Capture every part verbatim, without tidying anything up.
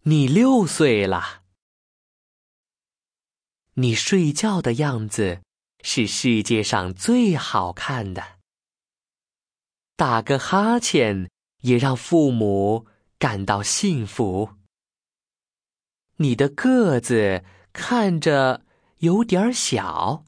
你六岁了。你睡觉的样子是世界上最好看的。打个哈欠也让父母感到幸福。你的个子看着有点小，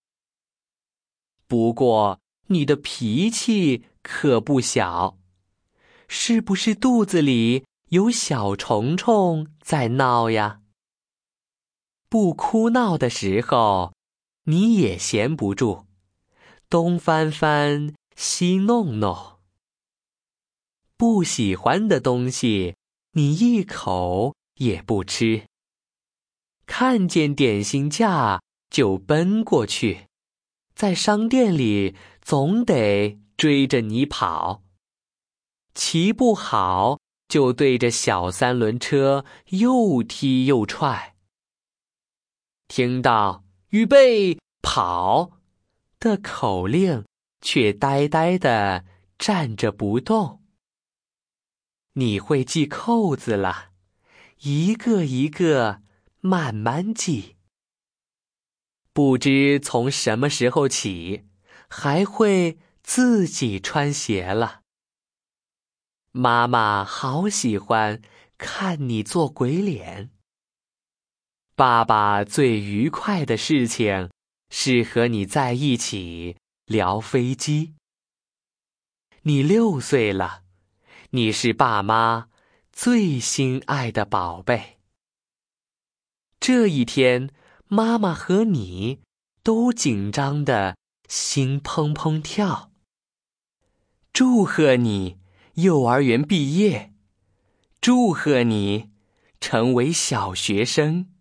不过你的脾气可不小。是不是肚子里有小虫虫在闹呀？不哭闹的时候，你也闲不住，东翻翻，西弄弄。不喜欢的东西，你一口也不吃。看见点心架就奔过去，在商店里总得追着你跑。骑不好就对着小三轮车又踢又踹。听到预备跑的口令，却呆呆地站着不动。你会系扣子了，一个一个慢慢系。不知从什么时候起，还会自己穿鞋了。妈妈好喜欢看你做鬼脸。爸爸最愉快的事情是和你在一起聊飞机。你六岁了，你是爸妈最心爱的宝贝。这一天，妈妈和你都紧张得心砰砰跳。祝贺你幼儿园毕业，祝贺你成为小学生。